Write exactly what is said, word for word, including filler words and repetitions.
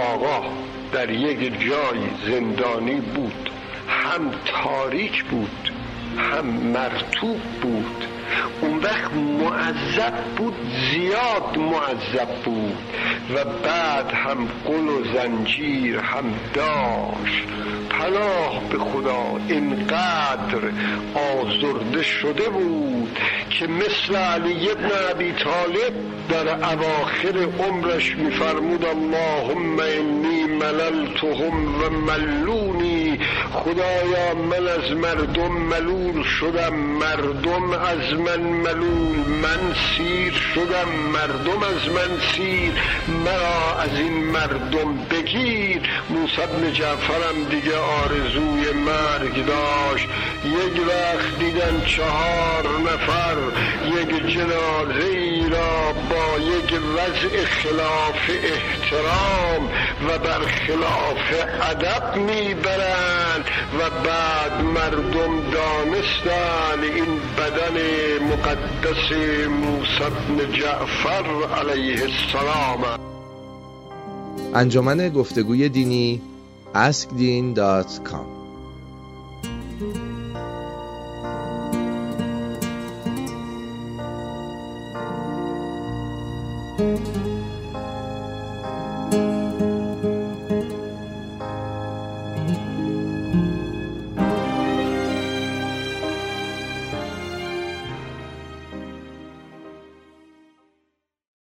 آقا در یک جای زندانی بود، هم تاریک بود هم مرطوب بود. اون وقت معذب بود، زیاد معذب بود و بعد هم قل و زنجیر هم داشت. پناه به خدا اینقدر آزرده شده بود که مثل علی بن ابی طالب در اواخر عمرش میفرمود اللهم انی مللتهم و ملونی، خدایا من از مردم ملول شدم، مردم از من ملول، من سیر شدم، مردم از من سیر، مرا از این مردم بگیر. موسی بن جعفرم دیگه آرزوی مرگ داشت. یک وقت دیدن چهار نفر یک جنازه ای را با یک وضع خلاف احترام و بر خلاف ادب میبرند و بعد مردم دانستن این بدن مقدس موسی بن جعفر علیه السلام. انجمن گفتگوی دینی ask din dot com